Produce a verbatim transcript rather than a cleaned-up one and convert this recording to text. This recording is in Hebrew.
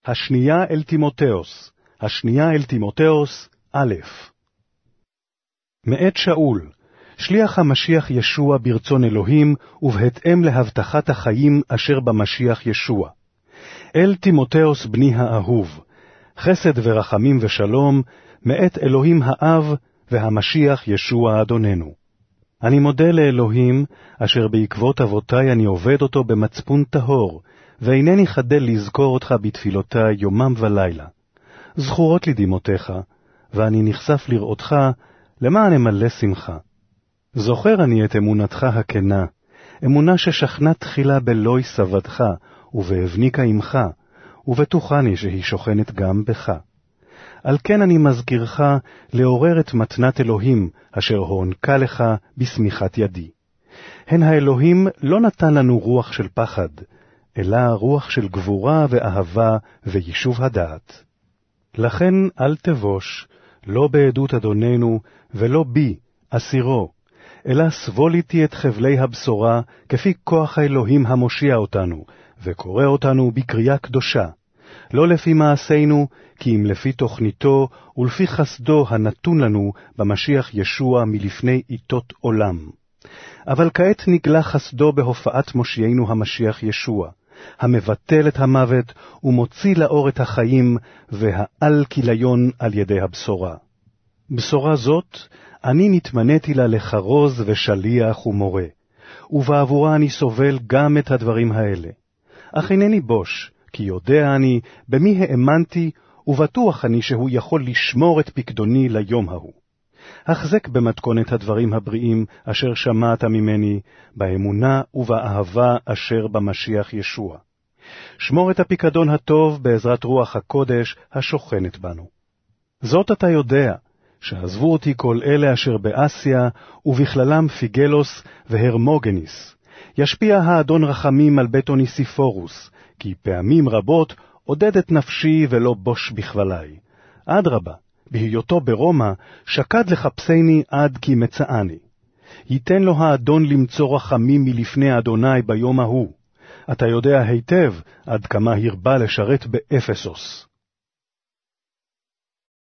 השנייה אל תימותאוס, השנייה אל תימותאוס, א'. מאת שאול, שליח המשיח ישוע ברצון אלוהים, ובהתאם להבטחת החיים אשר במשיח ישוע. אל תימותאוס בני האהוב, חסד ורחמים ושלום, מאת אלוהים האב והמשיח ישוע אדוננו. אני מודה לאלוהים, אשר בעקבות אבותיי אני עובד אותו במצפון טהור, ואינני חדל לזכור אותך בתפילותיי יומם ולילה. זכורות לי דמעותיך, ואני נחשף לראותך, למען אמלא שמחה. זוכר אני את אמונתך הכנה, אמונה ששכנה תחילה באלוהי סבתך, ובאבניקה עמך, ובטוחני שהיא שוכנת גם בך. על כן אני מזכירך לעורר את מתנת אלוהים, אשר הוענקה לך בסמיכת ידי. הן האלוהים לא נתן לנו רוח של פחד, אלא רוח של גבורה ואהבה ויישוב הדעת. לכן אל תבוש, לא בעדות אדוננו ולא בי, אסירו, אלא סבול איתי את חבלי הבשורה, כפי כוח האלוהים המושיע אותנו, וקורא אותנו בקריאה קדושה, לא לפי מעשינו, כי אם לפי תוכניתו ולפי חסדו הנתון לנו במשיח ישוע מלפני עיתות עולם. אבל כעת נגלה חסדו בהופעת מושיענו המשיח ישוע, המבטל את המוות ומוציא לאור את החיים, והעל כליון על ידי הבשורה. בשורה זאת, אני נתמניתי לה לחרוז ושליח ומורה, ובעבורה אני סובל גם את הדברים האלה. אך אינני בוש, כי יודע אני במי האמנתי, ובטוח אני שהוא יכול לשמור את פקדוני ליום ההוא. החזק במתכונת הדברים הבריאים אשר שמעת ממני, באמונה ובאהבה אשר במשיח ישוע. שמור את הפיקדון הטוב בעזרת רוח הקודש השוכנת בנו. זאת אתה יודע, שעזבו אותי כל אלה אשר באסיה, ובכללם פיגלוס והרמוגניס. ישפיע האדון רחמים על בית אוניסיפורוס, כי פעמים רבות עודד את נפשי ולא בוש בכבלי. אדרבה, בהיותו ברומא, שקד לחפשני עד כי מצאני. ייתן לו האדון למצוא רחמים מלפני אדוני ביום ההוא. אתה יודע היטב עד כמה הרבה לשרת באפסוס.